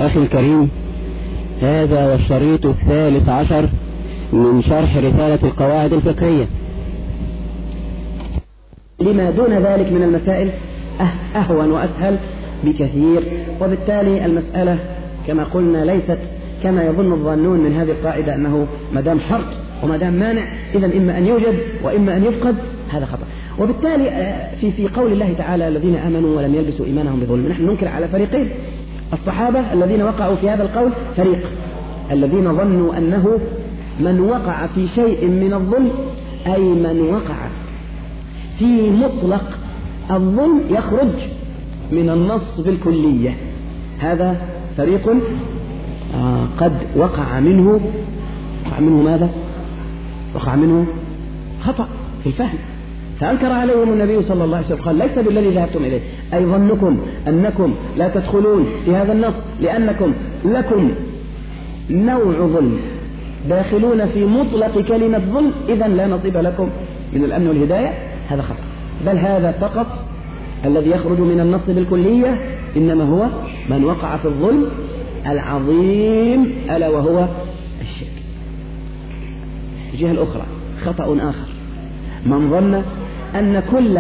أخي الكريم، هذا والشريط 13 من شرح رسالة القواعد الفقهية. لما دون ذلك من المسائل أهون وأسهل بكثير، وبالتالي المسألة كما قلنا ليست كما يظن الظانون من هذه القاعدة أنه مدام شرط ومدام مانع إذن إما أن يوجد وإما أن يفقد، هذا خطأ. وبالتالي في قول الله تعالى الذين آمنوا ولم يلبسوا إيمانهم بظلم، نحن ننكر على فريقين. الصحابة الذين وقعوا في هذا القول فريق الذين ظنوا أنه من وقع في شيء من الظلم أي من وقع في مطلق الظلم يخرج من النص بالكلية، هذا فريق قد وقع منه ماذا؟ وقع منه خطأ في الفهم، فأنكر عليهم النبي صلى الله عليه وسلم قال ليس بالذي ذهبتم إليه، أي ظنكم أنكم لا تدخلون في هذا النص لأنكم لكم نوع ظلم داخلون في مطلق كلمة ظلم، إذن لا نصيب لكم من الأمن والهداية، هذا خطأ. بل هذا فقط الذي يخرج من النص بالكلية إنما هو من وقع في الظلم العظيم ألا وهو الشرك. الجهة الأخرى خطأ آخر، من ظن أن كل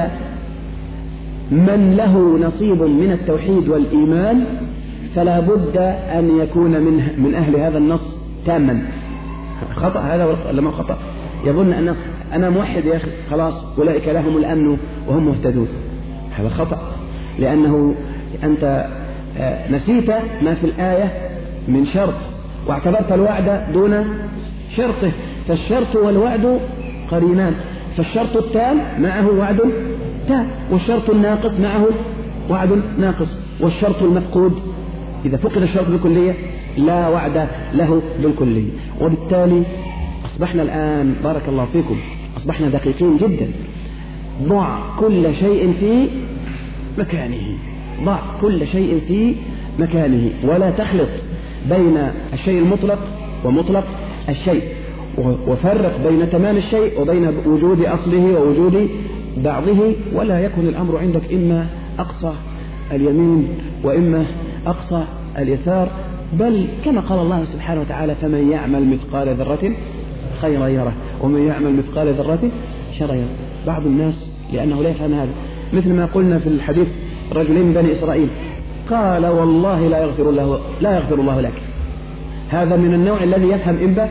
من له نصيب من التوحيد والإيمان فلا بد أن يكون من أهل هذا النص تاما. خطأ هذا لما خطأ، يظن أن أنا موحد يا أخي خلاص أولئك لهم الأمن وهم مهتدون، هذا خطأ، لأنه أنت نسيت ما في الآية من شرط واعتبرت الوعد دون شرطه، فالشرط والوعد قرينان، فالشرط التام معه وعد تام، والشرط الناقص معه وعد ناقص، والشرط المفقود إذا فقد الشرط بالكلية لا وعد له بالكلية. وبالتالي أصبحنا الآن بارك الله فيكم أصبحنا دقيقين جدا. ضع كل شيء في مكانه، ضع كل شيء في مكانه، ولا تخلط بين الشيء المطلق ومطلق الشيء، وفرق بين تمام الشيء وبين وجود أصله ووجود بعضه، ولا يكون الأمر عندك إما أقصى اليمين وإما أقصى اليسار، بل كما قال الله سبحانه وتعالى فمن يعمل مثقال ذرة خيرا يره ومن يعمل مثقال ذرة شرا يره. بعض الناس لأنه لا يفهم هذا، مثل ما قلنا في الحديث رجلين من بني إسرائيل قال والله لا يغفر الله لك، هذا من النوع الذي يفهم إما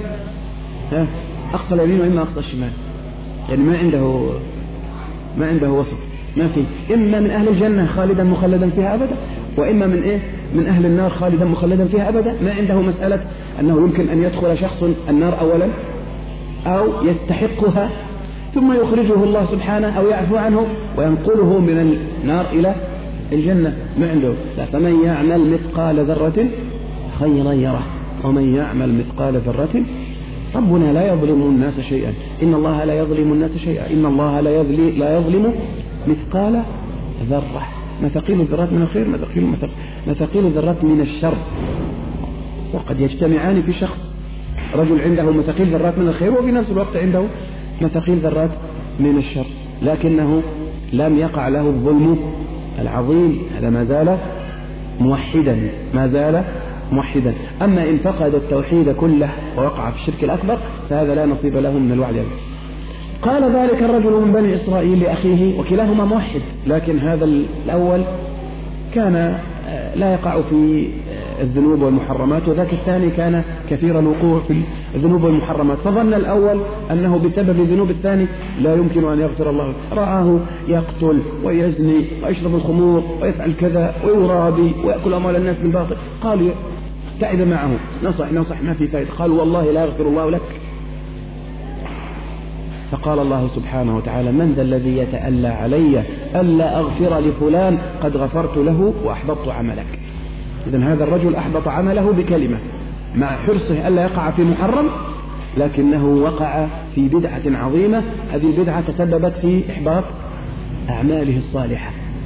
أقصى اليمين وإما أقصى الشمال، يعني ما عنده وسط، ما في إما من أهل الجنة خالدا مخلدا فيها أبدا، وإما من أهل النار خالدا مخلدا فيها أبدا. ما عنده مسألة أنه يمكن أن يدخل شخص النار أولا أو يستحقها ثم يخرجه الله سبحانه أو يعفو عنه وينقله من النار إلى الجنة، ما عنده. فمن يعمل مثقال ذرة خيرا يره ومن يعمل مثقال ذرة. ربنا لا يظلم الناس شيئا، إن الله لا يظلم الناس شيئا، إن الله لا يظلم مثقال ذرة. مثقيل الذرات من الخير مثقيل الذرات من الشر، وقد يجتمعان في شخص، رجل عنده مثقيل ذرات من الخير وفي نفس الوقت عنده مثقيل ذرات من الشر، لكنه لم يقع له الظلم العظيم، هذا ما زال موحدا. أما إن فقد التوحيد كله ووقع في الشرك الأكبر فهذا لا نصيب له من الوعد. قال ذلك الرجل من بني إسرائيل لأخيه، وكلاهما موحد، لكن هذا الأول كان لا يقع في الذنوب والمحرمات، وذاك الثاني كان كثير الوقوع في الذنوب والمحرمات، فظن الأول أنه بسبب ذنوب الثاني لا يمكن أن يغفر الله، رآه يقتل ويزني ويشرب الخمور ويفعل كذا ويرابي ويأكل أموال الناس بالباطل، قال تعب معه، نصح ما في فائدة، قال والله لا يغفر الله لك. فقال الله سبحانه وتعالى من ذا الذي يتألى علي ألا أغفر لفلان قد غفرت له وأحبطت عملك. إذن هذا الرجل أحبط عمله بكلمة، مع حرصه ألا يقع في محرم، لكنه وقع في بدعة عظيمة، هذه البدعة تسببت في إحباط أعماله الصالحة.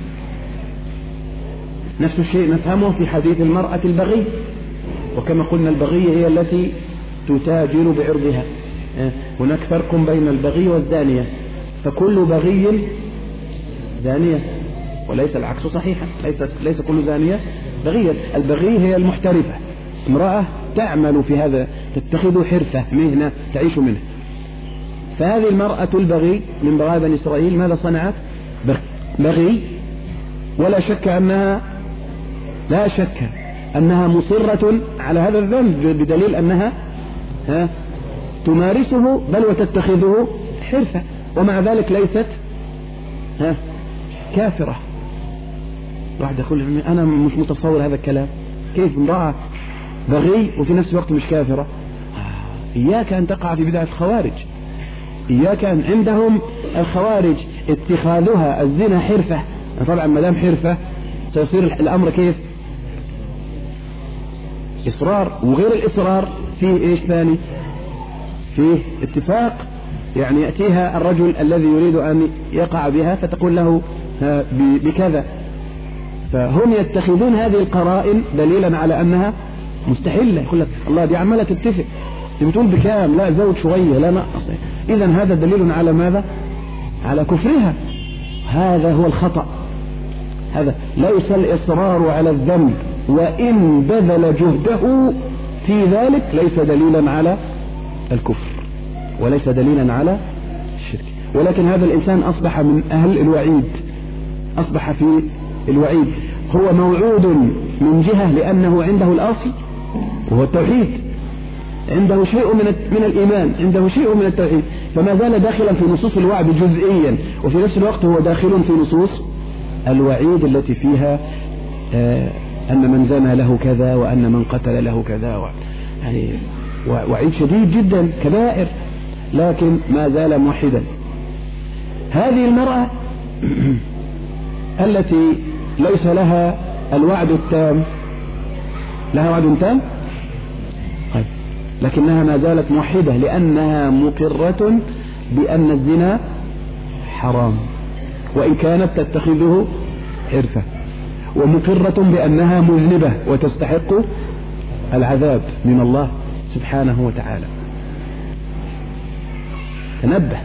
نفس الشيء نفهمه في حديث المرأة البغي، وكما قلنا البغية هي التي تتاجر بعرضها، هناك فرق بين البغي والزانية، فكل بغي زانية وليس العكس صحيحا، ليس كل زانية بغية. البغي هي المحترفة، امرأة تعمل في هذا، تتخذ حرفة مهنة تعيش منها. فهذه المرأة البغي من بغايا بني إسرائيل ماذا صنعت؟ بغي، ولا شك أنها مصرة على هذا الذنب بدليل أنها تمارسه بل وتتخذه حرفة، ومع ذلك ليست كافرة. واحد يقول أنا مش متصور هذا الكلام، كيف امرأة بغي وفي نفس الوقت مش كافرة؟ إياك أن تقع في بدعة الخوارج. إياك أن عندهم الخوارج اتخاذها الزنا حرفة. طبعا ما دام حرفة سيصير الأمر كيف؟ إصرار، وغير الإصرار فيه إيش ثاني؟ فيه اتفاق. يعني يأتيها الرجل الذي يريد أن يقع بها فتقول له بكذا، فهم يتخذون هذه القرائن دليلا على أنها مستحلة. يقول لك الله دي عمالة تتفق، بتقول بكام؟ لا زود شوية، لا نقص. إذن هذا دليل على ماذا؟ على كفرها. هذا هو الخطأ. هذا ليس الإصرار على الذنب وإن بذل جهده في ذلك ليس دليلا على الكفر وليس دليلا على الشرك، ولكن هذا الإنسان أصبح من أهل الوعيد، أصبح في الوعيد. هو موعود من جهة لأنه عنده الأصل وهو التوحيد، عنده شيء من الإيمان، عنده شيء من التوحيد، فما زال داخلا في نصوص الوعد جزئيا، وفي نفس الوقت هو داخل في نصوص الوعيد التي فيها أن من زنى له كذا وأن من قتل له كذا، يعني وعيد شديد جدا، كبائر، لكن ما زال موحدا. هذه المرأة التي ليس لها الوعد التام، لها وعد تام طيب، لكنها ما زالت موحدة لأنها مقرة بأن الزنا حرام وإن كانت تتخذه حرفة، ومقرة بأنها مذنبة وتستحق العذاب من الله سبحانه وتعالى. تنبه،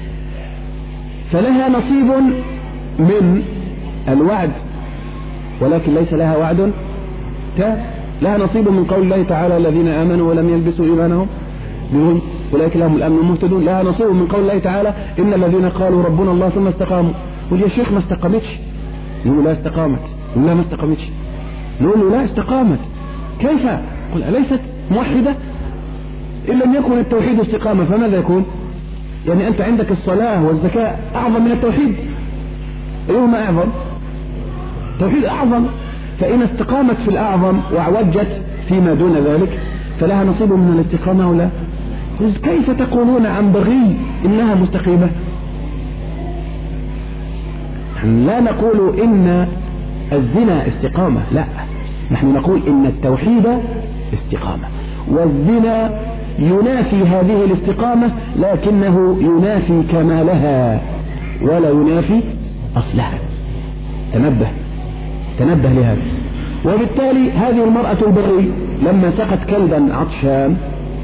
فلها نصيب من الوعد ولكن ليس لها وعد تام. لها نصيب من قول الله تعالى الذين آمنوا ولم يلبسوا إيمانهم بظلم أولئك لهم الأمن المهتدون. لها نصيب من قول الله تعالى إن الذين قالوا ربنا الله ثم استقاموا. قل يا شيخ ما استقامتش، نقول لا استقامت، نقول لا ما استقامتش، نقول لا استقامت. كيف؟ قل أليست موحدة؟ إن لم يكن التوحيد استقامة فماذا يكون؟ يعني أنت عندك الصلاة والزكاة أعظم من التوحيد، أيهما أعظم؟ التوحيد أعظم. فإن استقامت في الأعظم وعوجت فيما دون ذلك فلها نصيب من الاستقامة ولا؟ كيف تقولون عن بغي إنها مستقيمة؟ لا نقول إن الزنا استقامة، لا، نحن نقول إن التوحيد استقامة، والزنا ينافي هذه الاستقامة لكنه ينافي كمالها ولا ينافي أصلها. تنبه لهذا. وبالتالي هذه المرأة البغي لما سقت كلبا عطشان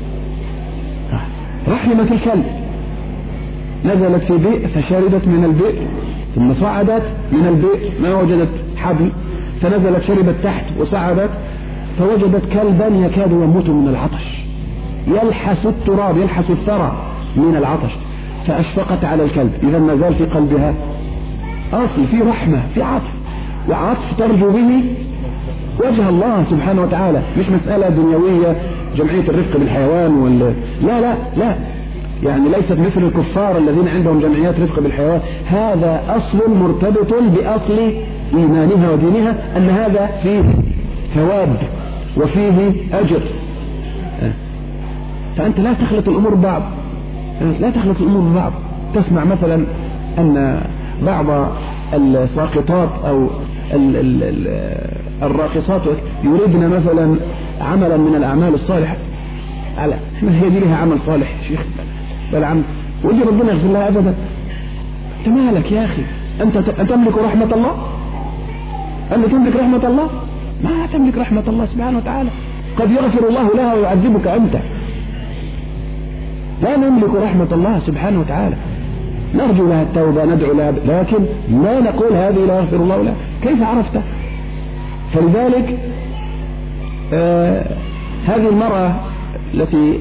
رحمت الكلب، نزلت في بئر فشربت من البئر، ثم صعدت من البئر ما وجدت حبل فنزلت شربت تحت وصعدت فوجدت كلبا يكاد يموت من العطش، يلحس التراب يلحس الثرى من العطش، فأشفقت على الكلب. إذا ما زال في قلبها أصل، في رحمة، في عطف، وعطف ترجو به وجه الله سبحانه وتعالى، مش مسألة دنيوية جمعية الرفق بالحيوان لا، يعني ليست مثل الكفار الذين عندهم جمعيات رفق بالحيوان. هذا أصل مرتبط بأصل إيمانها ودينها أن هذا فيه ثواب وفيه أجر. فأنت لا تخلط الأمور ببعض، لا تخلط الأمور ببعض. تسمع مثلا أن بعض الساقطات أو الراقصات يريدن مثلا عملا من الأعمال الصالحة، على هي دي لها عمل صالح شيخ بل عمل ودي ربنا يغفر لها أبدا. أنت مالك يا أخي؟ أنت تملك رحمة الله؟ أنت تملك رحمة الله؟ ما تملك رحمة الله سبحانه وتعالى. قد يغفر الله لها ويعذبك أنت. لا نملك رحمة الله سبحانه وتعالى، نرجو لها التوبة ندعو لها، لكن لا نقول هذه لا يغفر الله لها. كيف عرفت؟ فلذلك هذه المرأة التي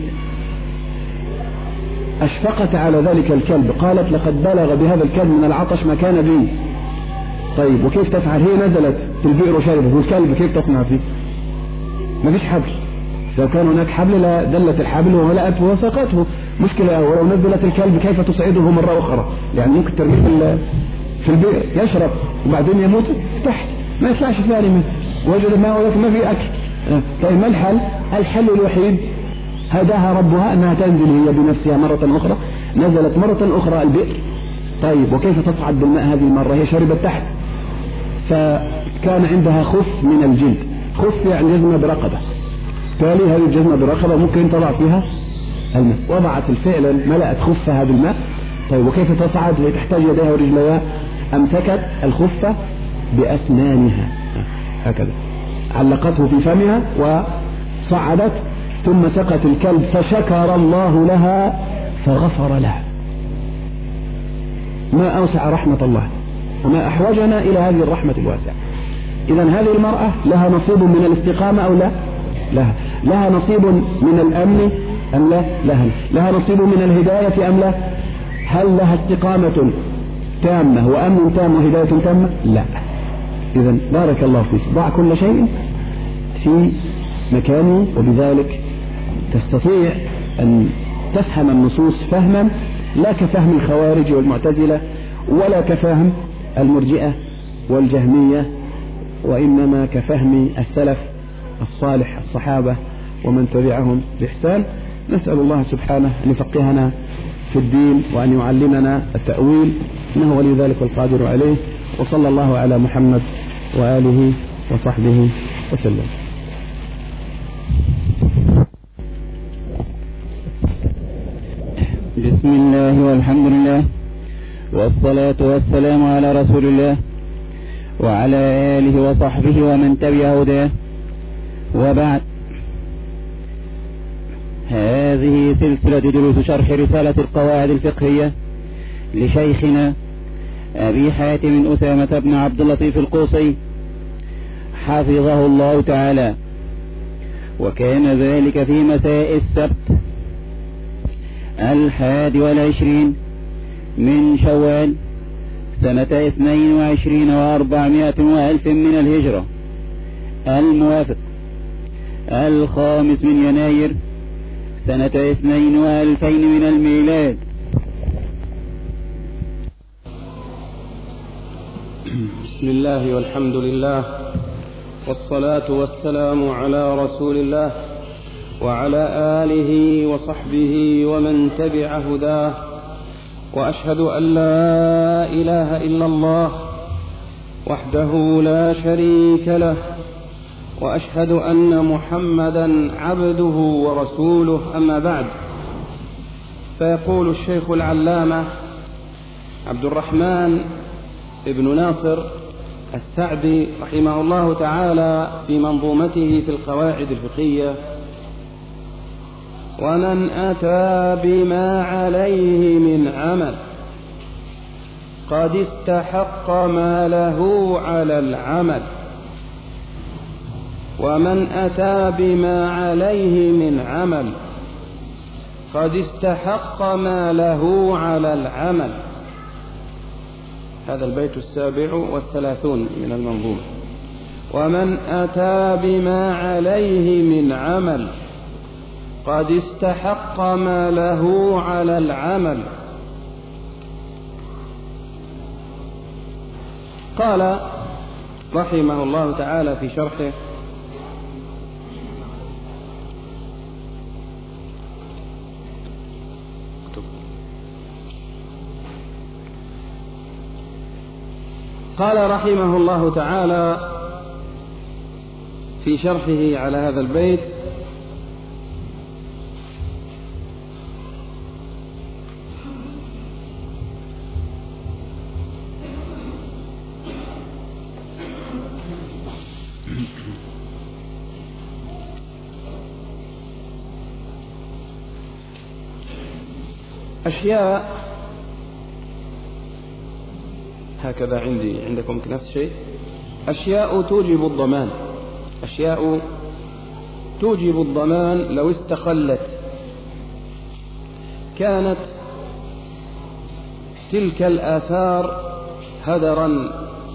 أشفقت على ذلك الكلب قالت لقد بلغ بهذا الكلب من العطش ما كان بي. طيب وكيف تفعل؟ هي نزلت في البئر وشربت، والكلب كيف تصنع فيه؟ ما فيش حبل، لو كان هناك حبل لدلت الحبل وملأته وسقته. مشكلة، ولو نزلت الكلب كيف تصعده مرة أخرى؟ يعني ممكن ترميه في البئر يشرب وبعدين يموت تحت، ما يطلعش ثاني منه، وجد ماء ولكن ما في أكل. طيب ما الحل؟ الحل الوحيد هداها ربها أنها تنزل هي بنفسها مرة أخرى. نزلت مرة أخرى البئر. طيب وكيف تصعد بالماء هذه المرة؟ هي شربت تحت، فكان عندها خف من الجلد. خف يعني جزمة برقبة، بالتالي هذه الجزمة برقبة ممكن تضع فيها الماء. وضعت الفعل، ملأت خفها بالماء. طيب وكيف تصعد؟ هي تحتاج يديها ورجليها. أمسكت الخفة بأسنانها هكذا، علقته في فمها وصعدت، ثم سقت الكلب فشكر الله لها فغفر لها. ما أوسع رحمة الله وما أحوجنا إلى هذه الرحمة الواسعة. إذن هذه المرأة لها نصيب من الاستقامة أو لا؟ لها نصيب من الأمن أم لا؟ لها نصيب من الهداية أم لا؟ هل لها استقامة تامة وأمن تام وهداية تامة؟ لا. إذن بارك الله فيك، ضع كل شيء في مكانه، وبذلك تستطيع أن تفهم النصوص فهما لا كفهم الخوارج والمعتزلة ولا كفهم المرجئة والجهمية، وإنما كفهم السلف الصالح الصحابة ومن تبعهم بإحسان. نسأل الله سبحانه أن يفقهنا في الدين وأن يعلمنا التأويل، إنه ولي ذلك القادر عليه. وصلى الله على محمد وآله وصحبه وسلم. بسم الله والحمد لله والصلاة والسلام على رسول الله وعلى آله وصحبه ومن تبع هداه، وبعد. هذه سلسلة دروس شرح رسالة القواعد الفقهية لشيخنا أبي حاتم أسامة بن عبد اللطيف القوصي حفظه الله تعالى، وكان ذلك في مساء السبت 21 من شوال سنة 22 و400 وألف من الهجرة، الموافق 5 من يناير سنة 2 و2000 من الميلاد. بسم الله والحمد لله والصلاة والسلام على رسول الله وعلى آله وصحبه ومن تبع هداه، وأشهد أن لا إله إلا الله وحده لا شريك له، وأشهد أن محمدا عبده ورسوله. أما بعد، فيقول الشيخ العلامة عبد الرحمن ابن ناصر السعدي رحمه الله تعالى في منظومته في القواعد الفقهية: ومن أتى بما عليه من عمل قد استحق ما له على العمل. ومن أتى بما عليه من عمل قد استحق ما له على العمل. هذا البيت 37 من المنظومة. ومن أتى بما عليه من عمل قد استحق ما له على العمل. قال رحمه الله تعالى في شرحه: قال رحمه الله تعالى في شرحه على هذا البيت: أشياء هكذا عندكم نفس الشيء. أشياء توجب الضمان، أشياء توجب الضمان لو استقلت كانت تلك الآثار هدرا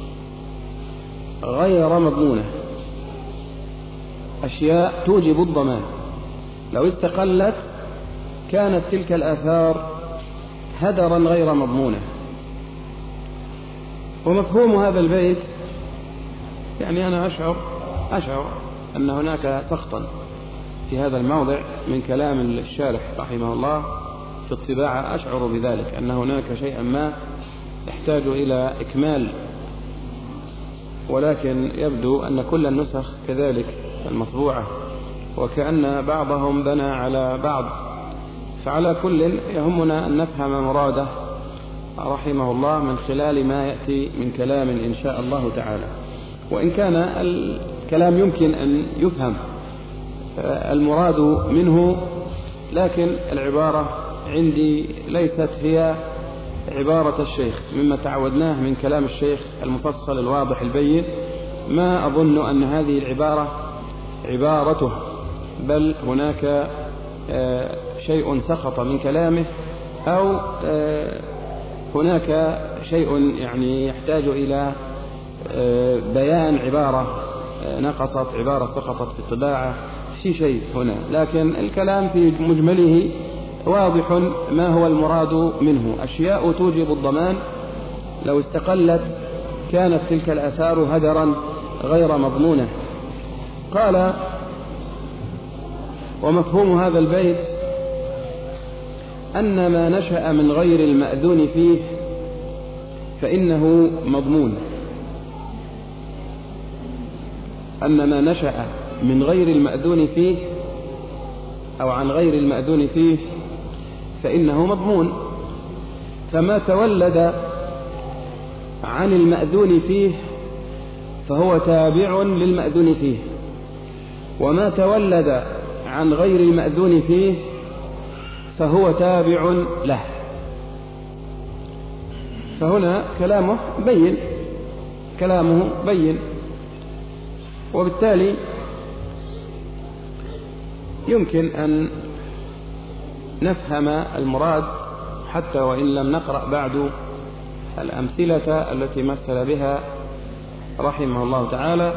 غير مضمونة. أشياء توجب الضمان لو استقلت كانت تلك الآثار هدرا غير مضمونة. ومفهوم هذا البيت يعني أنا أشعر أن هناك سقطا في هذا الموضع من كلام الشارح رحمه الله في الطباعة. أشعر بذلك أن هناك شيئا ما يحتاج إلى إكمال، ولكن يبدو أن كل النسخ كذلك المطبوعة، وكأن بعضهم بنى على بعض. فعلى كل يهمنا أن نفهم مراده رحمه الله من خلال ما يأتي من كلام إن شاء الله تعالى. وإن كان الكلام يمكن أن يفهم المراد منه، لكن العبارة عندي ليست هي عبارة الشيخ مما تعودناه من كلام الشيخ المفصل الواضح البين. ما أظن أن هذه العبارة عبارته، بل هناك شيء سقط من كلامه، أو هناك شيء يعني يحتاج إلى بيان عبارة نقصت، عبارة سقطت في الطباعة، في شيء هنا. لكن الكلام في مجمله واضح ما هو المراد منه. أشياء توجب الضمان لو استقلت كانت تلك الآثار هدرا غير مضمونة. قال: ومفهوم هذا البيت أن ما نشأ من غير المأذون فيه فإنه مضمون. أن ما نشأ من غير المأذون فيه أو عن غير المأذون فيه فإنه مضمون. فما تولد عن المأذون فيه فهو تابع للمأذون فيه، وما تولد عن غير المأذون فيه فهو تابع له. فهنا كلامه بين، وبالتالي يمكن أن نفهم المراد حتى وإن لم نقرأ بعد الأمثلة التي مثل بها رحمه الله تعالى.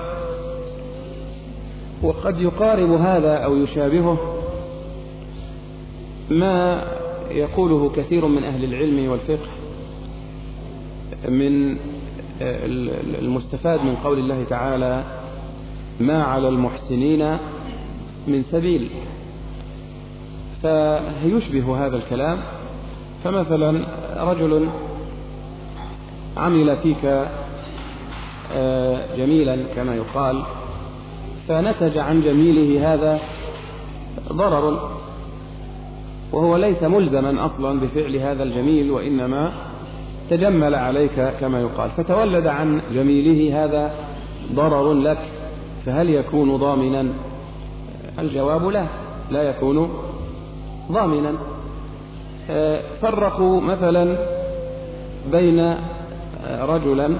وقد يقارب هذا أو يشابهه ما يقوله كثير من أهل العلم والفقه من المستفاد من قول الله تعالى: ما على المحسنين من سبيل. فيشبه هذا الكلام. فمثلا رجل عمل فيك جميلا كما يقال، فنتج عن جميله هذا ضرر، وهو ليس ملزما أصلا بفعل هذا الجميل، وإنما تجمل عليك كما يقال، فتولد عن جميله هذا ضرر لك، فهل يكون ضامنا؟ الجواب لا يكون ضامنا. فرقوا مثلا بين رجلا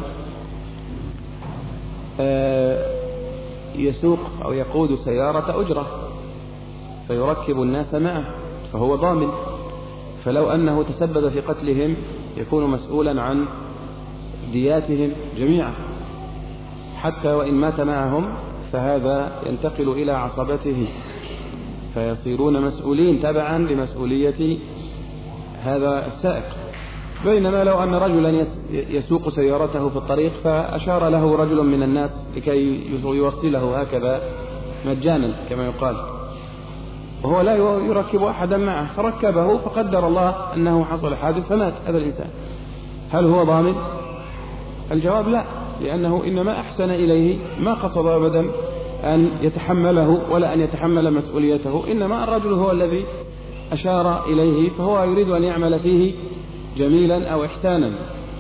يسوق أو يقود سيارة أجرة فيركب الناس معه فهو ضامن، فلو أنه تسبب في قتلهم يكون مسؤولا عن دياتهم جميعا، حتى وإن مات معهم فهذا ينتقل إلى عصبته فيصيرون مسؤولين تبعا لمسؤولية هذا السائق. بينما لو أن رجلا يسوق سيارته في الطريق فأشار له رجل من الناس لكي يوصله هكذا مجانا كما يقال، وهو لا يركب أحدا معه، فركبه فقدر الله أنه حصل حادث فمات هذا الإنسان، هل هو ضامن؟ الجواب لا، لأنه إنما أحسن إليه، ما قصد أبدا أن يتحمله ولا أن يتحمل مسؤوليته، إنما الرجل هو الذي أشار إليه، فهو يريد أن يعمل فيه جميلا أو إحسانا.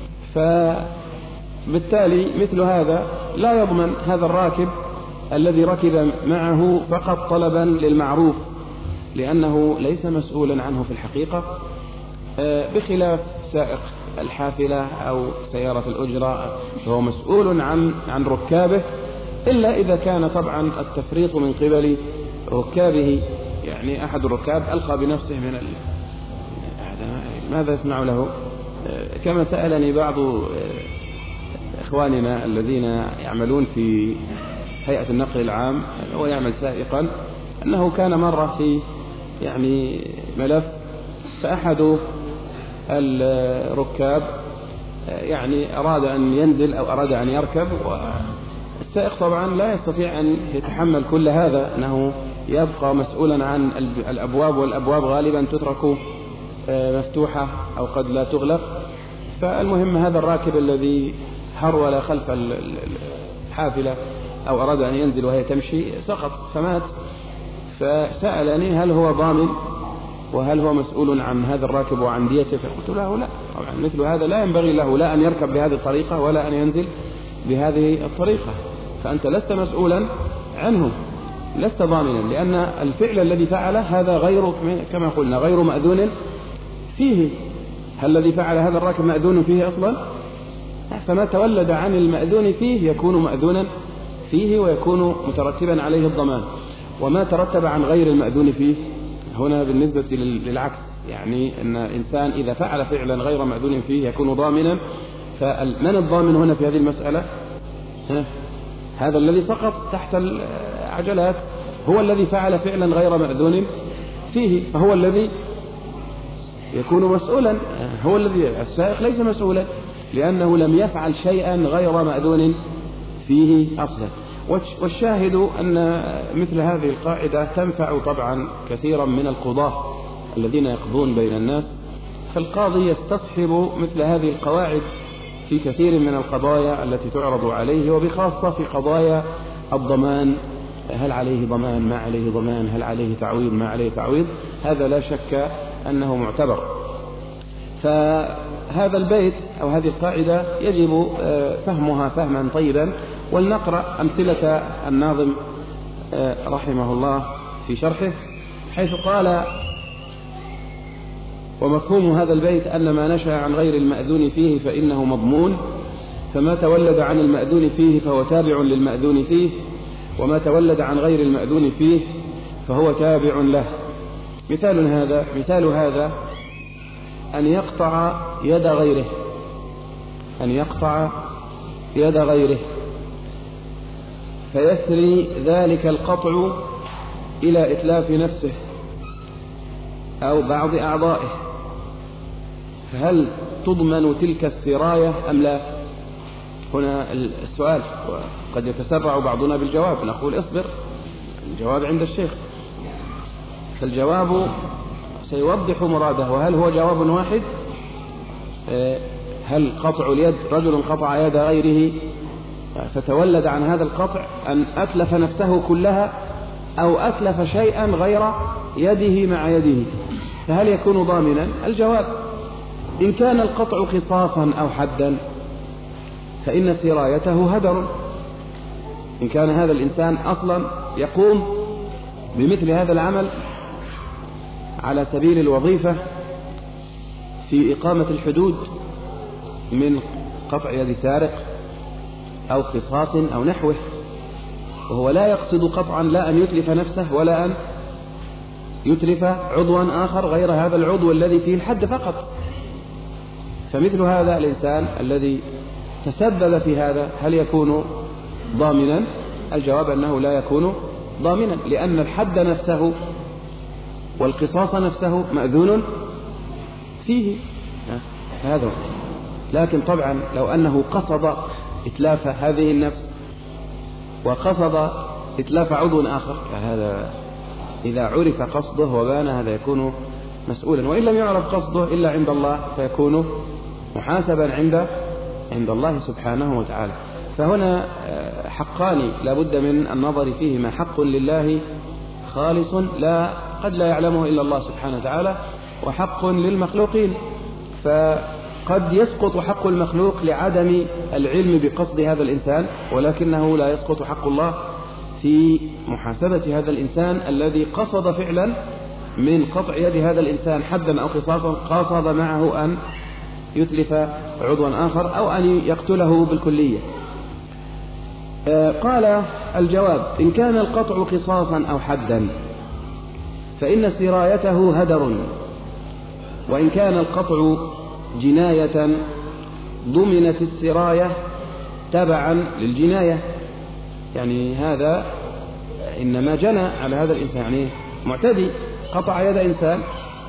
فبالتالي مثل هذا لا يضمن هذا الراكب الذي ركب معه فقط طلبا للمعروف، لأنه ليس مسؤولا عنه في الحقيقة، بخلاف سائق الحافلة أو سيارة الأجرة فهو مسؤول عن ركابه، إلا إذا كان طبعا التفريط من قبل ركابه، يعني أحد الركاب ألقى بنفسه ماذا يصنع له؟ كما سألني بعض إخواننا الذين يعملون في هيئة النقل العام، هو يعمل سائقا، أنه كان مرة في يعني ملف، فأحد الركاب يعني أراد أن ينزل أو أراد أن يركب، والسائق طبعا لا يستطيع أن يتحمل كل هذا، أنه يبقى مسؤولا عن الأبواب، والأبواب غالبا تترك مفتوحة أو قد لا تغلق. فالمهم هذا الراكب الذي هرول خلف الحافلة أو أراد أن ينزل وهي تمشي سقط فمات. فسألني هل هو ضامن وهل هو مسؤول عن هذا الراكب وعن ديته؟ فقلت له لا، طبعا مثل هذا لا ينبغي له لا أن يركب بهذه الطريقة ولا أن ينزل بهذه الطريقة، فأنت لست مسؤولا عنه، لست ضامنا، لأن الفعل الذي فعله هذا غير كما قلنا غير مأذون فيه. هل الذي فعل هذا الراكب مأذون فيه أصلا؟ فما تولد عن المأذون فيه يكون مأذونا فيه ويكون مترتبا عليه الضمان، وما ترتب عن غير المأذون فيه هنا بالنسبة للعكس، يعني أن إنسان إذا فعل فعلا غير مأذون فيه يكون ضامنا. فمن الضامن هنا في هذه المسألة؟ هذا الذي سقط تحت العجلات هو الذي فعل فعلا غير مأذون فيه، فهو الذي يكون مسؤولا، هو الذي السائق ليس مسؤولا لأنه لم يفعل شيئا غير مأذون فيه أصلا. والشاهد أن مثل هذه القاعدة تنفع طبعا كثيرا من القضاة الذين يقضون بين الناس، فالقاضي يستصحب مثل هذه القواعد في كثير من القضايا التي تعرض عليه، وبخاصة في قضايا الضمان، هل عليه ضمان ما عليه ضمان، هل عليه تعويض ما عليه تعويض، هذا لا شك أنه معتبر. فهذا البيت أو هذه القاعدة يجب فهمها فهما طيبا. ولنقرأ أمثلة الناظم رحمه الله في شرحه، حيث قال: ومفهوم هذا البيت أن ما نشأ عن غير المأذون فيه فإنه مضمون، فما تولد عن المأذون فيه فهو تابع للمأذون فيه، وما تولد عن غير المأذون فيه فهو تابع له. مثال هذا أن يقطع يد غيره، أن يقطع يد غيره فيسري ذلك القطع إلى إتلاف نفسه أو بعض أعضائه، فهل تضمن تلك السراية أم لا؟ هنا السؤال، وقد يتسرع بعضنا بالجواب، نقول اصبر، الجواب عند الشيخ، فالجواب سيوضح مراده. وهل هو جواب واحد؟ هل قطع اليد، رجل قطع يد غيره فتولد عن هذا القطع أن أتلف نفسه كلها أو أتلف شيئا غير يده مع يده، فهل يكون ضامنا؟ الجواب: إن كان القطع قصاصا أو حدا فإن سرايته هدر. إن كان هذا الإنسان أصلا يقوم بمثل هذا العمل على سبيل الوظيفة في إقامة الحدود من قطع يد سارق أو قصاص أو نحوه، وهو لا يقصد قطعا لا أن يتلف نفسه ولا أن يتلف عضوا آخر غير هذا العضو الذي فيه الحد فقط، فمثل هذا الإنسان الذي تسبب في هذا هل يكون ضامنا؟ الجواب أنه لا يكون ضامنا، لأن الحد نفسه والقصاص نفسه مأذون فيه، هذا. لكن طبعا لو أنه قصد إتلاف هذه النفس وقصد إتلاف عضو آخر، فهذا إذا عرف قصده وبان هذا يكون مسؤولا، وإن لم يعرف قصده إلا عند الله فيكون محاسبا عند الله سبحانه وتعالى. فهنا حقان لا بد من النظر فيهما: حق لله خالص قد لا يعلمه إلا الله سبحانه وتعالى، وحق للمخلوقين. فقد يسقط حق المخلوق لعدم العلم بقصد هذا الإنسان، ولكنه لا يسقط حق الله في محاسبة هذا الإنسان الذي قصد فعلا من قطع يد هذا الإنسان حدا أو قصاصا، قصد معه أن يتلف عضوا آخر أو أن يقتله بالكلية. قال الجواب: إن كان القطع قصاصا أو حدا فإن سرايته هدر، وإن كان القطع جناية ضمنت السراية تبعا للجناية. يعني هذا إنما جنى على هذا الإنسان، يعني معتدي قطع يد إنسان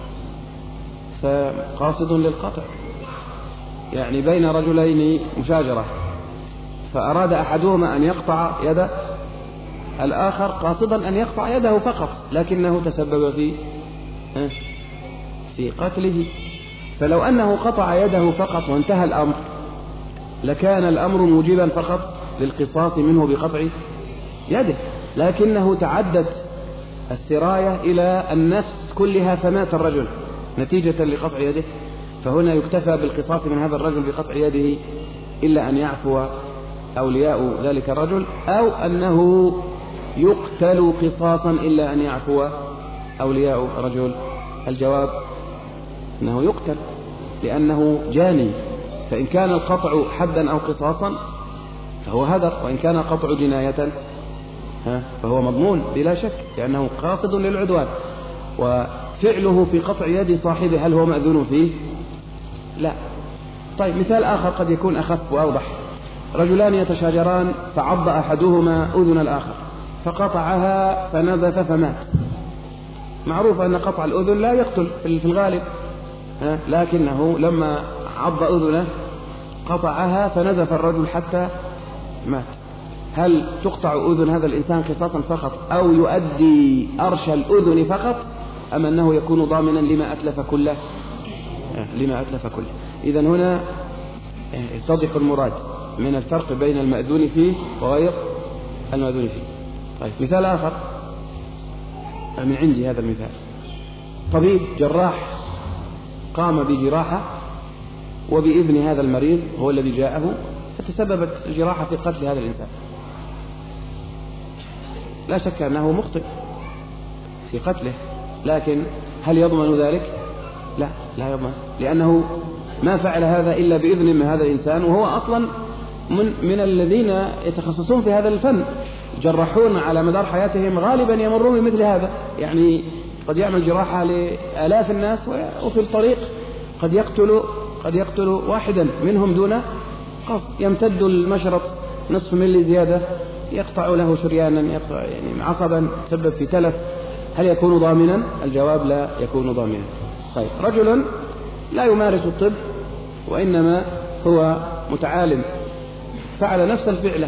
فقاصد للقطع، يعني بين رجلين مشاجرة فأراد أحدهما أن يقطع يد الآخر قاصدا أن يقطع يده فقط، لكنه تسبب في قتله. فلو أنه قطع يده فقط وانتهى الأمر لكان الأمر موجبا فقط للقصاص منه بقطع يده، لكنه تعدت السراية إلى النفس كلها فمات الرجل نتيجة لقطع يده، فهنا يكتفى بالقصاص من هذا الرجل بقطع يده إلا أن يعفو أولياء ذلك الرجل، أو أنه يقتل قصاصا إلا أن يعفو أولياء رجل. الجواب أنه يقتل لأنه جاني، فإن كان القطع حدا أو قصاصا فهو هدر، وإن كان القطع جناية فهو مضمون بلا شك لأنه قاصد للعدوان. وفعله في قطع يد صاحبه هل هو مأذون فيه؟ لا. طيب مثال آخر قد يكون أخف وأوضح: رجلان يتشاجران فعض أحدهما أذن الآخر فقطعها فنزف فمات. معروف أن قطع الأذن لا يقتل في الغالب، لكنه لما عض أذنه قطعها فنزف الرجل حتى مات. هل تقطع أذن هذا الإنسان قصاصا فقط، أو يؤدي أرش الأذن فقط، أم أنه يكون ضامنا لما أتلف كله؟ إذن هنا يتضح المراد من الفرق بين المأذون فيه وغير المأذون فيه. طيب مثال آخر من عندي، هذا المثال: طبيب جراح قام بجراحة وبإذن هذا المريض هو الذي جاءه، فتسببت الجراحة في قتل هذا الإنسان. لا شك أنه مخطئ في قتله، لكن هل يضمن ذلك؟ لا يضمن، لأنه ما فعل هذا إلا بإذن من هذا الإنسان، وهو أصلا من الذين يتخصصون في هذا الفن، جرحون على مدار حياتهم غالبا يمرون بمثل هذا. يعني قد يعمل جراحة لآلاف الناس وفي الطريق قد يقتل واحدا منهم دون قصد، يمتد المشرط نصف ملي زيادة يقطع له شريانا، يقطع يعني عصبا، تسبب في تلف. هل يكون ضامنا؟ الجواب لا يكون ضامنا. طيب رجل لا يمارس الطب وإنما هو متعالم فعل نفس الفعلة،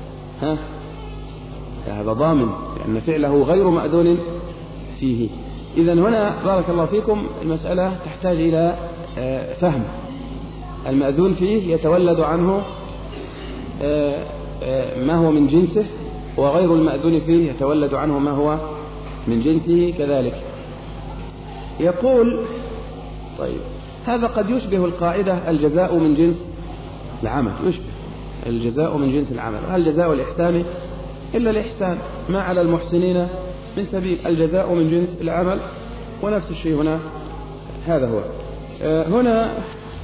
هذا ضامن لأن فعله غير مأذون فيه. إذن هنا بارك الله فيكم المسألة تحتاج إلى فهم. المأذون فيه يتولد عنه ما هو من جنسه، وغير المأذون فيه يتولد عنه ما هو من جنسه كذلك. يقول: طيب هذا قد يشبه القاعدة الجزاء من جنس العمل، يشبه الجزاء من جنس العمل، هل جزاء الإحسان إلا الإحسان، ما على المحسنين من سبيل، الجزاء من جنس العمل. ونفس الشيء هنا، هذا هو. هنا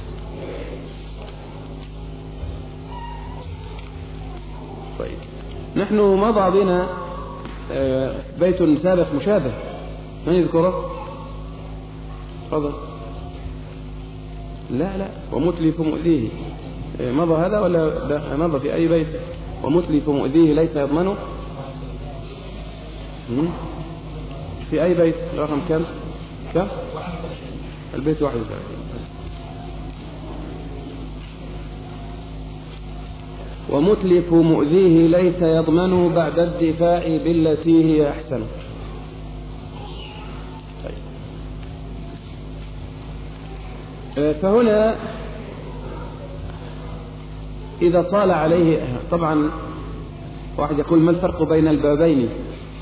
طيب نحن مضى بنا بيت سابق مشابه، من يذكره؟ تفضل. لا ومتلف مؤذيه مضى هذا ولا مضى في أي بيت؟ ومتلف مؤذيه ليس يضمنه في أي بيت؟ رقم كم؟ البيت 31. ومتلف مؤذيه ليس يضمن بعد الدفاع بالتي هي أحسن. فهنا إذا صال عليه، طبعا واحد يقول ما الفرق بين البابين؟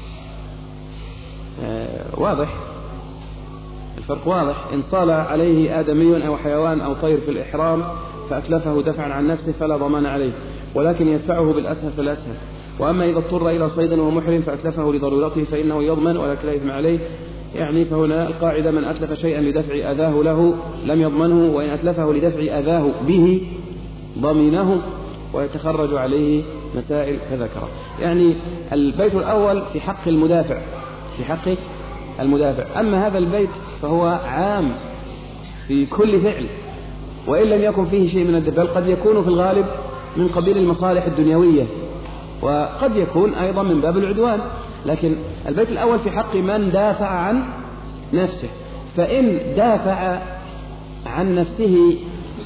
واضح، الفرق واضح. إن صال عليه آدمي أو حيوان أو طير في الإحرام فأتلفه دفعا عن نفسه فلا ضمان عليه، ولكن يدفعه بالأسهل فالأسهل. وأما إذا اضطر إلى صيد وهو محرم فأتلفه لضرورته فإنه يضمن ولكن لا إثم عليه. يعني فهنا القاعدة: من أتلف شيئا لدفع أذاه له لم يضمنه، وإن أتلفه لدفع أذاه به ضمنه ويتخرج عليه مسائل فذكرها. يعني البيت الأول في حق المدافع، أما هذا البيت فهو عام في كل فعل، وإن لم يكن فيه شيء من الدفع، بل قد يكون في الغالب من قبيل المصالح الدنيوية، وقد يكون أيضا من باب العدوان. لكن البيت الأول في حق من دافع عن نفسه، فإن دافع عن نفسه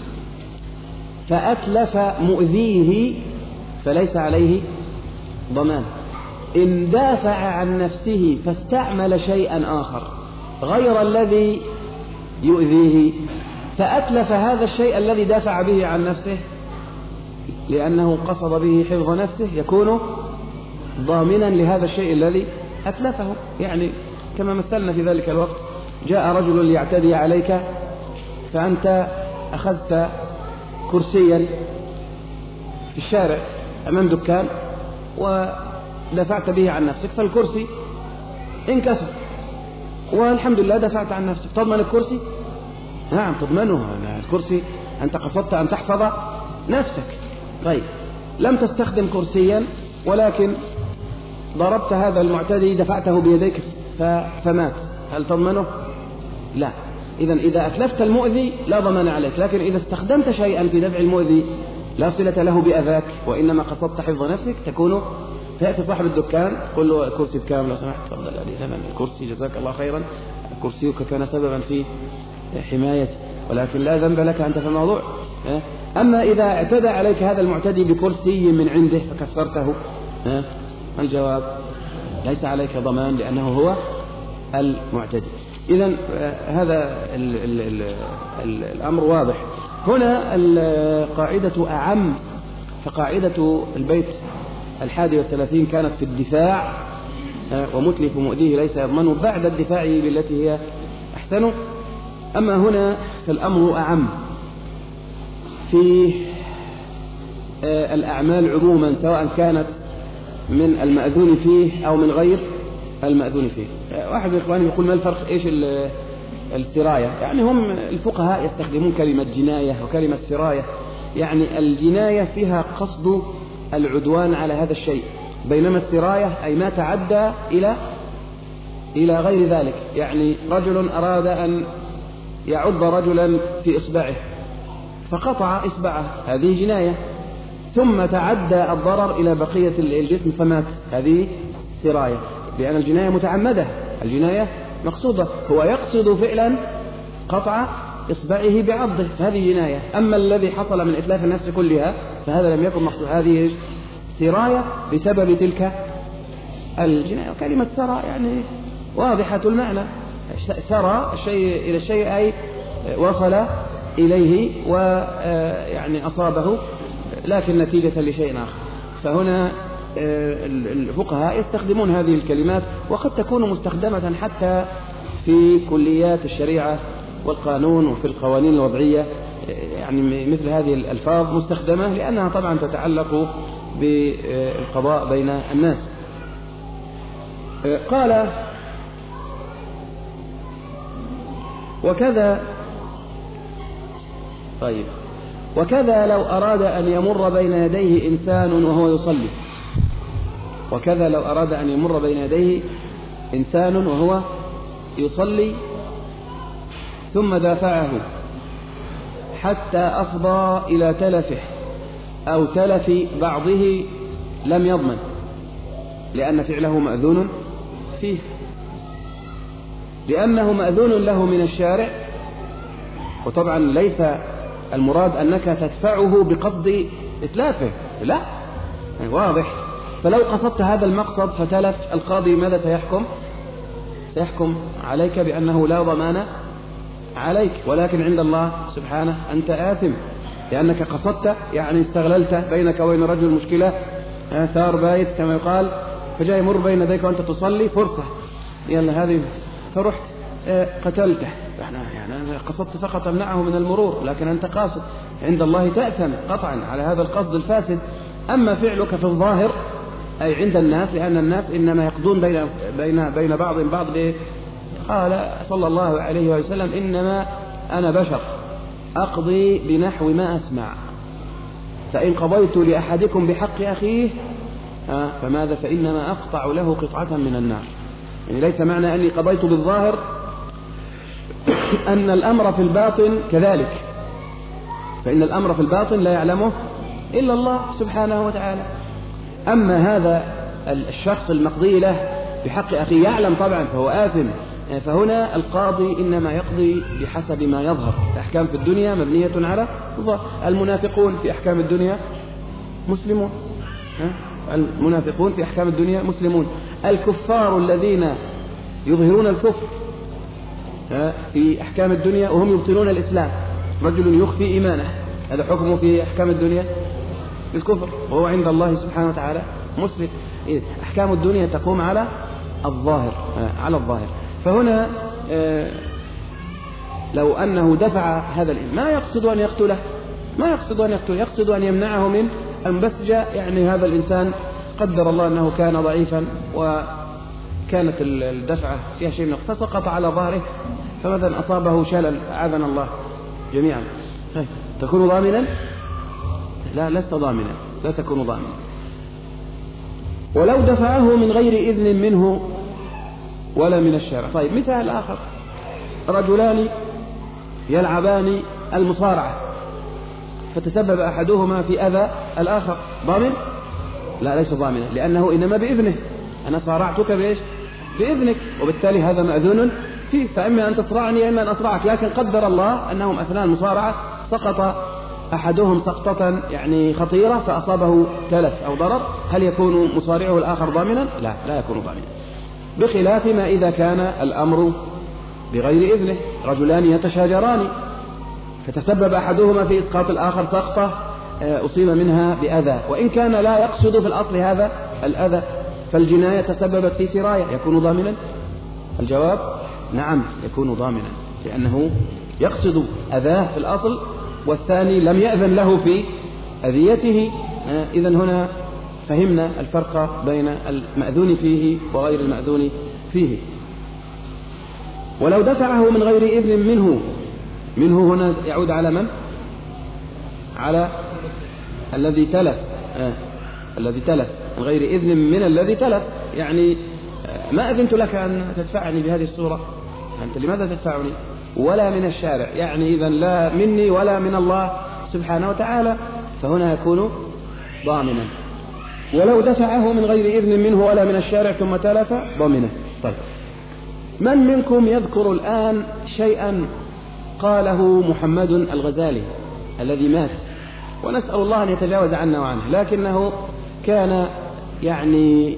فأتلف مؤذيه فليس عليه ضمان. إن دافع عن نفسه فاستعمل شيئا آخر غير الذي يؤذيه فأتلف هذا الشيء الذي دافع به عن نفسه لأنه قصد به حفظ نفسه، يكون ضامنا لهذا الشيء الذي أتلفه. يعني كما مثلنا في ذلك الوقت، جاء رجل ليعتدي عليك فأنت أخذت كرسيا في الشارع أمام دكان ودفعت به عن نفسك، فالكرسي انكسر والحمد لله دفعت عن نفسك. تضمن الكرسي؟ نعم تضمنه، الكرسي أنت قصدت أن تحفظ نفسك. طيب لم تستخدم كرسيا ولكن ضربت هذا المعتدي، دفعته بيديك فمات، هل تضمنه؟ لا. إذا أتلفت المؤذي لا ضمان عليك، لكن إذا استخدمت شيئا في دفع المؤذي لا صلة له بأذاك وإنما قصدت حفظ نفسك، تكون فيأتي صاحب الدكان قل له الكرسي بكام لو سمحت؟ تفضل عليه ثمن الكرسي جزاك الله خيرا، كرسيك كان سببا في حمايتي ولكن لا ذنب لك أنت في الموضوع. أما إذا اعتدى عليك هذا المعتدي بكرسي من عنده فكسرته، الجواب ليس عليك ضمان لأنه هو المعتدي. إذن هذا الأمر واضح. هنا القاعدة أعم، فقاعدة البيت 31 كانت في الدفاع، ومتلف مؤذيه ليس يضمنه بعد الدفاع بالتي هي أحسن. أما هنا فالأمر أعم في الأعمال عموما، سواء كانت من المأذون فيه أو من غير المأذون فيه. واحد من إخواني يقول ما الفرق إيش السراية؟ يعني هم الفقهاء يستخدمون كلمة جناية وكلمة سراية، يعني الجناية فيها قصد العدوان على هذا الشيء، بينما السراية أي ما تعدى إلى غير ذلك. يعني رجل أراد أن يعض رجلا في إصبعه فقطع إصبعه، هذه جناية، ثم تعدى الضرر إلى بقية الجسم فمات، هذه سراية، لأن الجناية متعمدة، الجناية مقصودة، هو يقصد فعلا قطع إصبعه بعضه، فهذه جناية. أما الذي حصل من إتلاف النفس كلها فهذا لم يكن مقصود، هذه سراية بسبب تلك الجناية. وكلمة سرى يعني واضحة المعنى، سرى الشيء إلى الشيء أي وصل إليه ويعني أصابه لكن نتيجة لشيء آخر. فهنا الفقهاء يستخدمون هذه الكلمات، وقد تكون مستخدمة حتى في كليات الشريعة والقانون وفي القوانين الوضعية، يعني مثل هذه الألفاظ مستخدمة لأنها طبعا تتعلق بالقضاء بين الناس. قال وكذا، طيب وكذا لو أراد أن يمر بين يديه إنسان وهو يصلي، وكذا لو أراد أن يمر بين يديه إنسان وهو يصلي ثم دافعه حتى أفضى إلى تلفه أو تلف بعضه لم يضمن، لأن فعله مأذون فيه، لأنه مأذون له من الشارع. وطبعا ليس المراد أنك تدفعه بقصد إتلافه، لا، يعني واضح. فلو قصدت هذا المقصد فتلف، القاضي ماذا سيحكم؟ سيحكم عليك بأنه لا ضمان عليك، ولكن عند الله سبحانه أنت آثم لأنك قصدت، يعني استغللت بينك وبين رجل مشكلة، ثار بايت كما يقال، فجاء يمر بين يديك وأنت تصلي فرصة، يلا هذه، فرحت قتلته، يعني قصدت فقط أمنعه من المرور، لكن أنت قاصد، عند الله تأثم قطعا على هذا القصد الفاسد. أما فعلك في الظاهر أي عند الناس، لأن الناس إنما يقضون بين بعض قال صلى الله عليه وسلم إنما أنا بشر أقضي بنحو ما أسمع، فإن قضيت لأحدكم بحق أخيه فماذا؟ فإنما أقطع له قطعة من النار. يعني ليس معنى أني قضيت بالظاهر أن الأمر في الباطن كذلك، فإن الأمر في الباطن لا يعلمه إلا الله سبحانه وتعالى. أما هذا الشخص المقضي له بحق أخيه يعلم طبعا فهو آثم، فهنا القاضي إنما يقضي بحسب ما يظهر. الأحكام في الدنيا مبنية على المنافقون في أحكام الدنيا مسلمون، المنافقون في أحكام الدنيا مسلمون. الكفار الذين يظهرون الكفر في أحكام الدنيا وهم يبطلون الإسلام، رجل يخفي إيمانه، هذا حكمه في أحكام الدنيا بالكفر، وهو عند الله سبحانه وتعالى مسلم. أحكام الدنيا تقوم على الظاهر، على الظاهر. فهنا لو أنه دفع هذا الإنسان ما يقصد أن يقتله، ما يقصد أن يقتله، يقصد أن يمنعه من أن بس جاء يعني هذا الإنسان قدر الله أنه كان ضعيفا وكانت الدفعة فيها شيء من فسقط على ظهره، فمثلا أصابه شلل أعاذنا الله جميعا، تكون ضامنا؟ لا، لست ضامنا، لا تكون ضامنا. ولو دفعه من غير إذن منه ولا من الشارع. طيب مثال آخر، رجلان يلعبان المصارعة فتسبب أحدهما في أذى الآخر، ضامن؟ لا، ليس ضامنا، لأنه إنما بإذنه، أنا صارعتك بإيش؟ بإذنك، وبالتالي هذا مأذون فيه، فإما أن تصرعني إما أن أصرعك. لكن قدر الله أنهم أثناء المصارعة سقط أحدهم سقطة يعني خطيرة فأصابه تلف أو ضرر، هل يكون مصارعه الآخر ضامنا؟ لا، لا يكون ضامنا، بخلاف ما إذا كان الأمر بغير إذنه. رجلان يتشاجران فتسبب أحدهما في إسقاط الآخر سقطة أصيب منها بأذى، وإن كان لا يقصد في الأصل هذا الأذى، فالجناية تسببت في سراية، يكون ضامنا؟ الجواب نعم يكون ضامنا، لأنه يقصد أذاه في الأصل، والثاني لم يأذن له في أذيته. إذن هنا فهمنا الفرق بين المأذون فيه وغير المأذون فيه. ولو دفعه من غير إذن منه هنا يعود على من؟ على الذي تلف، الذي تلف من غير إذن من الذي تلف، يعني ما أذنت لك أن تدفعني بهذه الصورة، أنت لماذا تدفعني؟ ولا من الشارع، يعني إذن لا مني ولا من الله سبحانه وتعالى، فهنا يكون ضامنا. ولو دفعه من غير إذن منه ولا من الشارع ثم تلف ضمنه. طيب، من منكم يذكر الآن شيئا قاله محمد الغزالي الذي مات، ونسأل الله أن يتجاوز عنا وعنه، لكنه كان يعني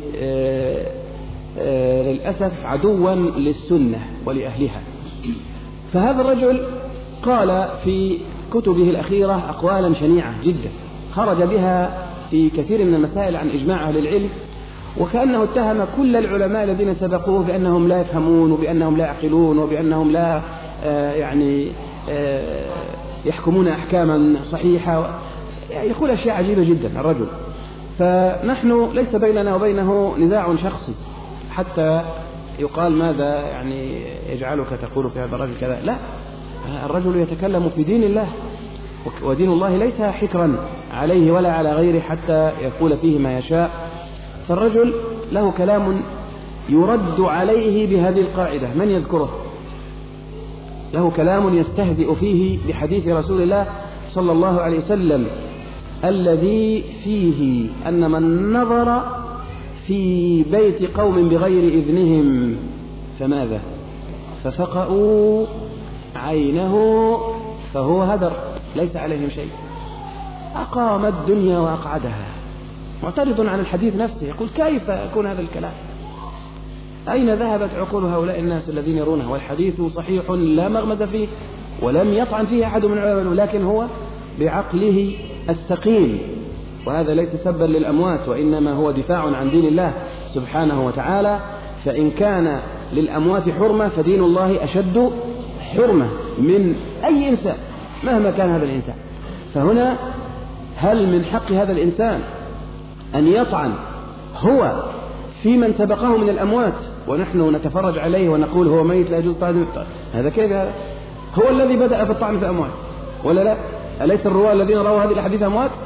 للأسف عدوا للسنة ولأهلها. فهذا الرجل قال في كتبه الأخيرة أقوالا شنيعة جدا خرج بها في كثير من المسائل عن إجماع أهل العلم، وكأنه اتهم كل العلماء الذين سبقوه بأنهم لا يفهمون وبأنهم لا يعقلون وبأنهم لا يعني يحكمون أحكاما صحيحة، يقول أشياء عجيبة جدا الرجل. فنحن ليس بيننا وبينه نزاع شخصي حتى يقال ماذا يعني يجعلك تقول في هذا الرجل كذا، لا، الرجل يتكلم في دين الله، ودين الله ليس حكرا عليه ولا على غيره حتى يقول فيه ما يشاء. فالرجل له كلام يرد عليه بهذه القاعدة، من يذكره؟ له كلام يستهزئ فيه بحديث رسول الله صلى الله عليه وسلم الذي فيه أن من نظر في بيت قوم بغير إذنهم فماذا؟ ففقأوا عينه فهو هدر، ليس عليهم شيء، أقام الدنيا وأقعدها. معترض عن الحديث نفسه، يقول كيف يكون هذا الكلام؟ أين ذهبت عقول هؤلاء الناس الذين يرونه؟ والحديث صحيح لا مغمز فيه ولم يطعن فيه أحد من العلماء، لكن هو بعقله السقيم، وهذا ليس سبا للأموات وإنما هو دفاع عن دين الله سبحانه وتعالى. فإن كان للأموات حرمة فدين الله أشد حرمة من أي إنسان مهما كان هذا الإنسان. فهنا هل من حق هذا الإنسان أن يطعن هو في من سبقه من الأموات ونحن نتفرج عليه ونقول هو ميت لا يجوز طعن؟ هذا كيف؟ هو الذي بدأ في الطعن في الأموات ولا لا؟ أليس الرواة الذين رووا هذه الأحاديث أموات؟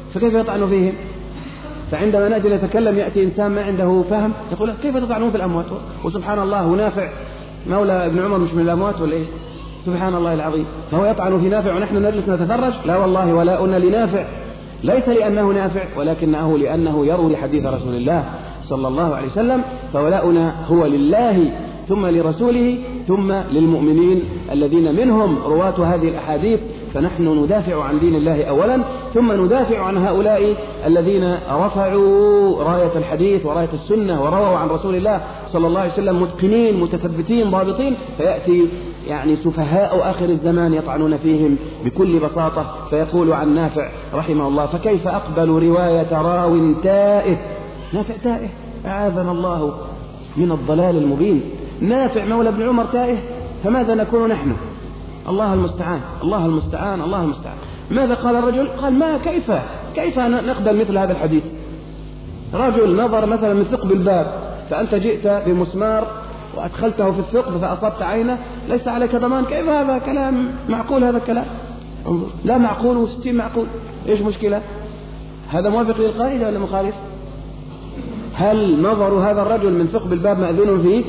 فكيف يطعن فيهم؟ فعندما نأتي نتكلم يأتي إنسان ما عنده فهم يقول كيف تطعنون في الأموات؟ وسبحان الله ونافع مولى ابن عمر مش من الأموات ولا إيه؟ سبحان الله العظيم، فهو يطعن في نافع ونحن نجلس نتفرج؟ لا والله، ولا أن لنافع، ليس لأنه نافع ولكنه لأنه يروي حديث رسول الله صلى الله عليه وسلم. فولاؤنا هو لله ثم لرسوله ثم للمؤمنين الذين منهم رواة هذه الأحاديث، فنحن ندافع عن دين الله أولا ثم ندافع عن هؤلاء الذين رفعوا راية الحديث وراية السنة ورووا عن رسول الله صلى الله عليه وسلم متقنين متثبتين ضابطين، فيأتي يعني سفهاء آخر الزمان يطعنون فيهم بكل بساطة. فيقول عن نافع رحمه الله: فكيف أقبل رواية راو تائه؟ نافع تائه، أعاذنا الله من الضلال المبين. نافع مولى ابن عمر تائه، فماذا نكون نحن؟ الله المستعان، الله المستعان، الله المستعان. ماذا قال الرجل؟ قال: ما كيف نقبل مثل هذا الحديث؟ رجل نظر مثلا من ثقب الباب، فأنت جئت بمسمار وأدخلته في الثقب فأصبت عينه، ليس عليك ضمان. كيف هذا كلام معقول؟ هذا الكلام لا معقول و60 معقول، إيش مشكلة؟ هذا موافق للقاعدة ولا مخالف؟ هل نظر هذا الرجل من ثقب الباب مأذون فيه؟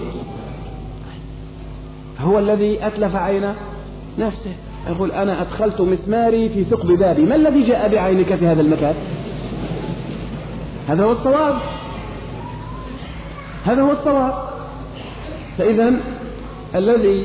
هو الذي أتلف عين نفسه، يقول: أنا أدخلت مسماري في ثقب بابي، ما الذي جاء بعينك في هذا المكان؟ هذا هو الصواب، هذا هو الصواب. فإذا الذي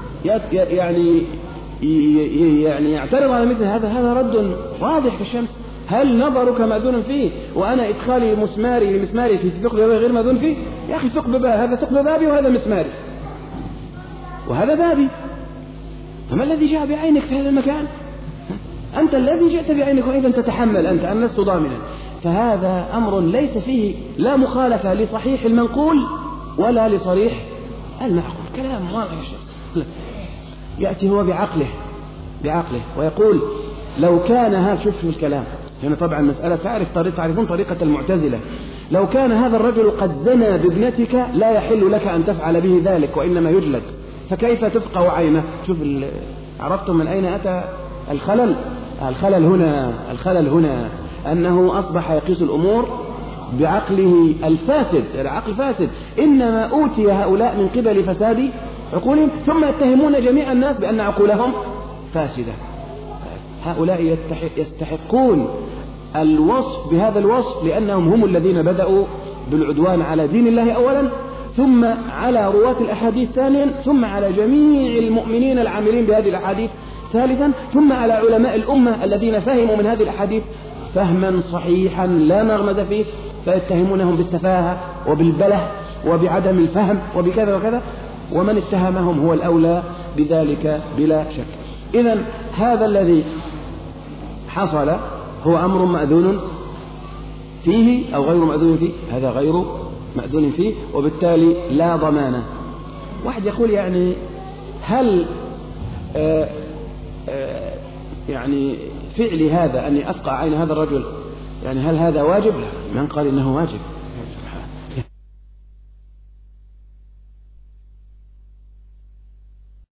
يعني يعترض على مثل هذا رد واضح كالشمس. هل نظرك مأذون فيه وأنا إدخالي مسماري في ثقب بابي غير مأذون فيه؟ يا أخي ثقب بابي، هذا ثقب بابي وهذا مسماري وهذا بابي، فما الذي جاء بعينك في هذا المكان؟ أنت الذي جئت بعينك، وإذا تتحمل أنت، أنا لست ضامنا. فهذا أمر ليس فيه لا مخالفة لصحيح المنقول ولا لصريح المعقول، كلام واضح الشمس. يأتي هو بعقله ويقول: لو كان هذا، شوف الكلام هنا طبعا مسألة تعرفون طريقة المعتزلة. لو كان هذا الرجل قد زنى بابنتك لا يحل لك أن تفعل به ذلك وإنما يجلد، فكيف تفقع عينه؟ شوف عرفتم من أين أتى الخلل؟ الخلل هنا أنه أصبح يقيس الأمور بعقله الفاسد، العقل فاسد. إنما أوتي هؤلاء من قبل فساد عقولهم، ثم يتهمون جميع الناس بأن عقولهم فاسدة. هؤلاء يستحقون الوصف بهذا الوصف لأنهم هم الذين بدأوا بالعدوان على دين الله أولا، ثم على رواة الأحاديث ثانيا، ثم على جميع المؤمنين العاملين بهذه الأحاديث ثالثا، ثم على علماء الأمة الذين فهموا من هذه الأحاديث فهما صحيحا لا مغمز فيه، فيتهمونهم بالتفاهة وبالبله وبعدم الفهم وبكذا وكذا، ومن اتهمهم هو الأولى بذلك بلا شك. إذن هذا الذي حصل هو أمر مأذون فيه أو غير مأذون فيه؟ هذا غير مأذون فيه، وبالتالي لا ضمانة. واحد يقول: يعني هل يعني فعلي هذا أني أفقع عين هذا الرجل، يعني هل هذا واجب؟ لا، من قال إنه واجب؟